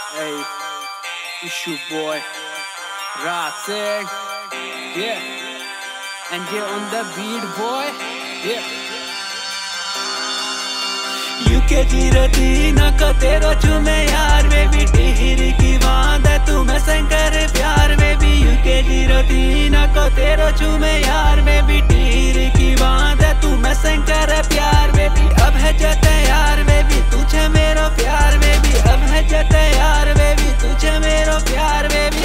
Hey, issue boy, Ratsing, yeah, and yeah on the beat boy, yeah. UKG रतीना का तेरा चुमे यार baby टिहिर की बात है तुम्हें शंकर प्यार बेबी UKG रतीना का तेरा चुमे यार बेबी टिहिर की बात है तुम्हें शंकर प्यार बेबी अब है जते यार बेबी तुझे मेरा प्यार बेबी अब है जते यार बेबी तुझे मेरा प्यार बेबी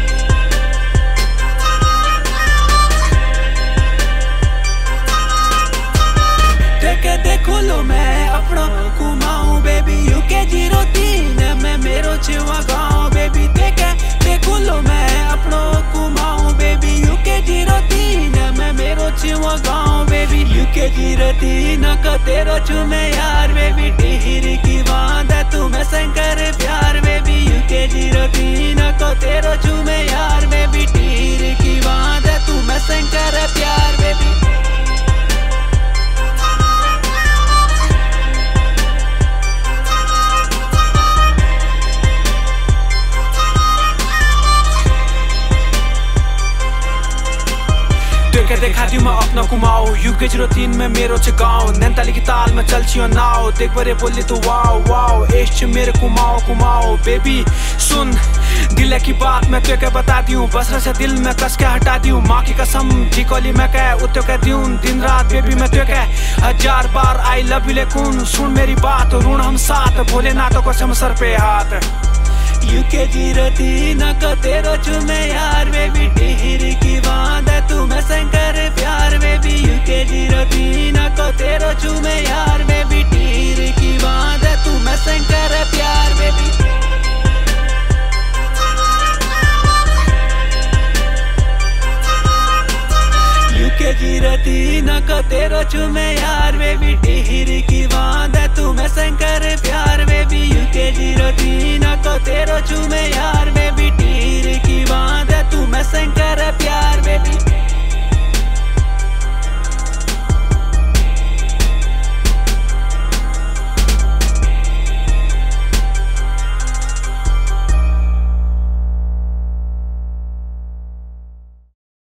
देखो लो मैं अपना घुमाऊं बेबी UKG रतीना मैं मेरो चिवा गाँव बेबी देखो लो मैं अपना घुमाऊं बेबी UKG रतीना मैं मेरो चिवा गाँव बेबी UKG रतीना का तेरा चुमे यार बेबी टिहिर की बात है तुम्हें शंकर प्यार बेबी UKG रतीना का तेरा चुमे यार बेबी टिहिर की बात है तुम्हें शंकर प्यार बेबी दिखाती हूँ मैं अपना कुमाओ UKG रतीन में मेरो च गाँव नैनताली की ताल में चल छियो नाव देख बरे बोली तो वाओ वाओ एश मेरे कुमाओ बेबी सुन दिल की बात मैं तो क्या बताती हूँ बस से दिल में कस के हटाती हूँ माँ की कसम ठिकोली मैं कह उतो कहती हूँ दिन रात बेबी मैं तो कह 1000 बार आई लव यू लेकिन सुन मेरी बात ऋण हम साथ भोलेनाथ को सम सर पे हाथ UKG रतीना का तेरा चुमे यार बेबी टिहिर की बात है तुम्हें शंकर प्यार बेबी UKG रतीना का तेरा चुमे यार बेबी टिहिर की बात है तुम्हें शंकर प्यार बेबी UKG रतीना का तेरा चुमे यार बेबी टिहिर की बात है तुम्हें शंकर प्यार बेबी UKG रतीना का तेरा चुमे यार बेबी टिहिर की बात है तुम्हें शंकर प्यार बेबी